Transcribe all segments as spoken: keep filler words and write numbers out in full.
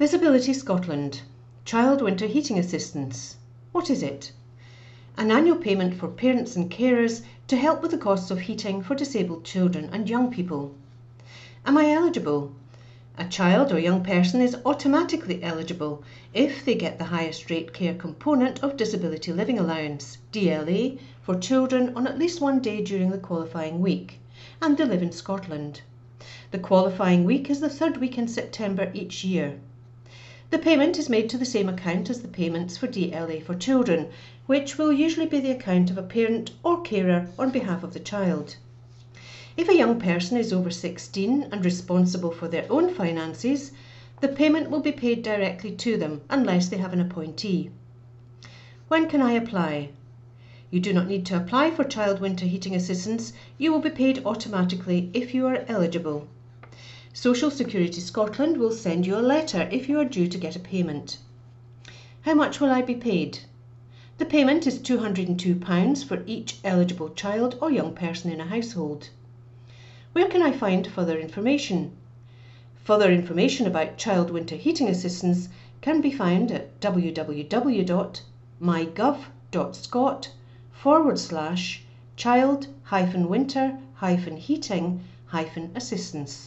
Visibility Scotland. Child Winter Heating Assistance. What is it? An annual payment for parents and carers to help with the costs of heating for disabled children and young people. Am I eligible? A child or young person is automatically eligible if they get the highest rate care component of Disability Living Allowance, D L A, for children on at least one day during the qualifying week, and they live in Scotland. The qualifying week is the third week in September each year. The payment is made to the same account as the payments for D L A for children, which will usually be the account of a parent or carer on behalf of the child. If a young person is over sixteen and responsible for their own finances, the payment will be paid directly to them unless they have an appointee. When can I apply? You do not need to apply for Child Winter Heating Assistance. You will be paid automatically if you are eligible. Social Security Scotland will send you a letter if you are due to get a payment. How much will I be paid? The payment is two hundred and two pounds for each eligible child or young person in a household. Where can I find further information? Further information about Child Winter Heating Assistance can be found at w w w dot my gov dot scot forward slash child hyphen winter hyphen heating hyphen assistance.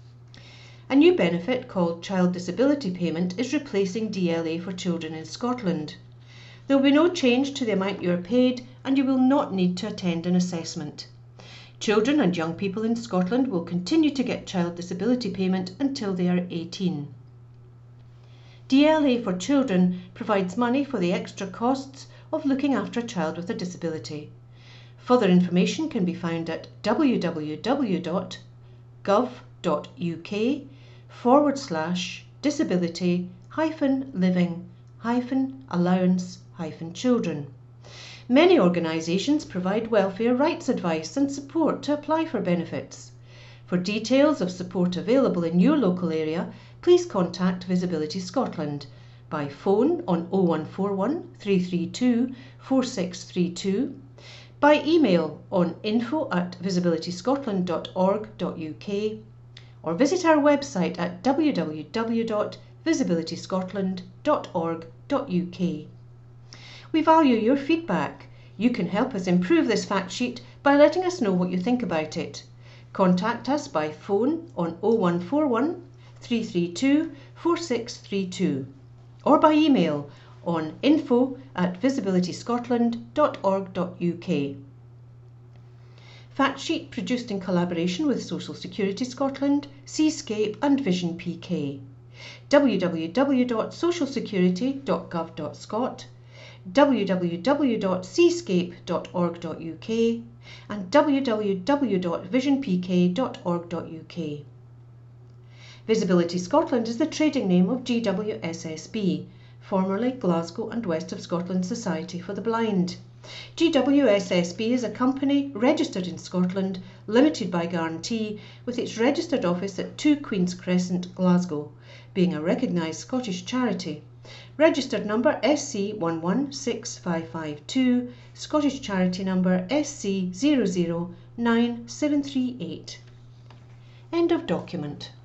A new benefit called Child Disability Payment is replacing D L A for children in Scotland. There will be no change to the amount you are paid, and you will not need to attend an assessment. Children and young people in Scotland will continue to get child disability payment until they are eighteen. D L A for children provides money for the extra costs of looking after a child with a disability. Further information can be found at w w w dot gov dot u k forward slash disability hyphen living hyphen allowance hyphen children. Many organisations provide welfare rights advice and support to apply for benefits. For details of support available in your local area, please contact Visibility Scotland by phone on oh one four one, three three two, four six three two, by email on info at visibility scotland dot org dot u k, or visit our website at w w w dot visibility scotland dot org dot u k. We value your feedback. You can help us improve this fact sheet by letting us know what you think about it. Contact us by phone on oh one four one, three three two, four six three two, or by email on info at visibility scotland dot org dot u k. Fact sheet produced in collaboration with Social Security Scotland, Seascape and Vision P K. w w w dot social security dot gov dot scot, w w w dot seascape dot org dot u k and w w w dot vision p k dot org dot u k. Visibility Scotland is the trading name of G W S S B, formerly Glasgow and West of Scotland Society for the Blind. G W S S B is a company registered in Scotland, limited by guarantee, with its registered office at two Queen's Crescent, Glasgow, being a recognised Scottish charity. Registered number S C one one six five five two, Scottish charity number S C zero zero nine seven three eight. End of document.